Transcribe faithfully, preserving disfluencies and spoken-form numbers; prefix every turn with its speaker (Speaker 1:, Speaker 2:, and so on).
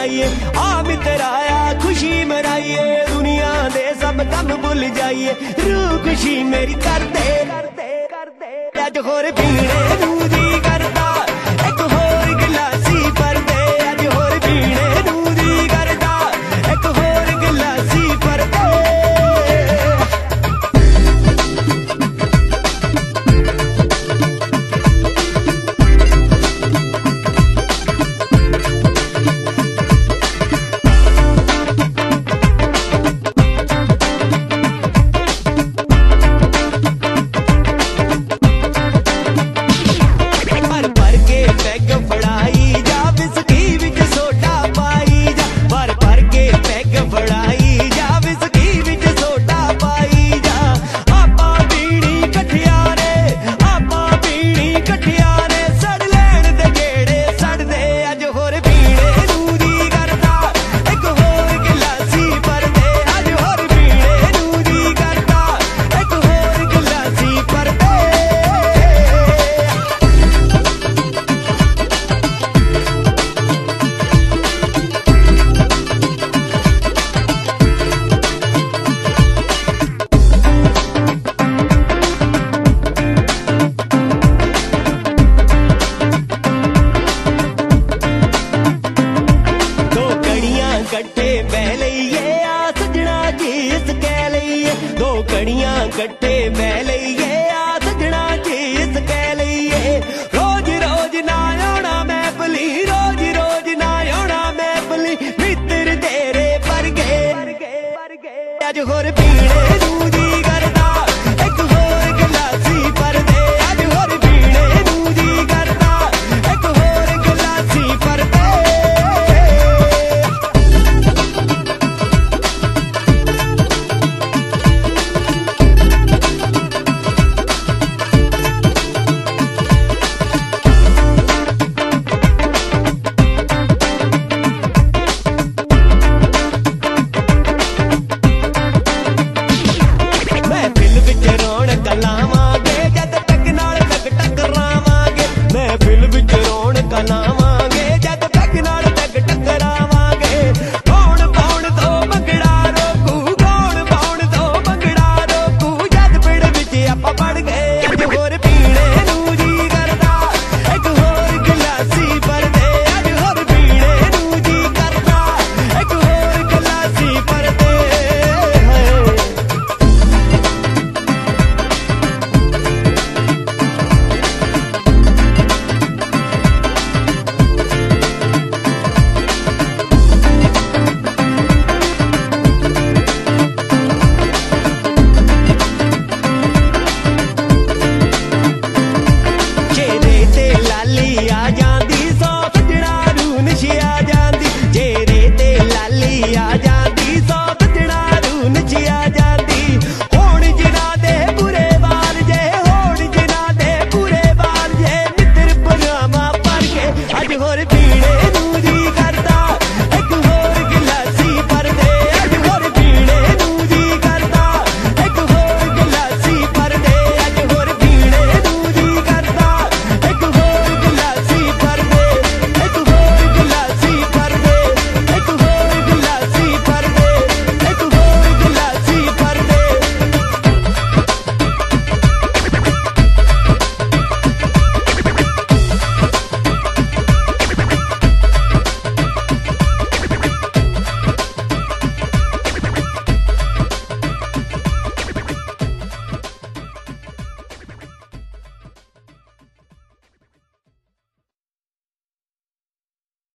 Speaker 1: बनाइए, आ मित्र आया खुशी मनाइए, दुनिया दे सब कम भुल जाइए, रूह खुशी मेरी कर दे कर दे कर दे। अज होर पीने नूं जी करदा, एक होर गिलासी भर दे, अज होर पीने नूं जी करदा, एक होर गिलासी भर दे। कट्ठे बह लईए आ सजना चीज कह लईए, रोज रोज ना आना मैं भली, रोज रोज ना आना मैं भली, मित्र तेरे पर गए अज होर पीने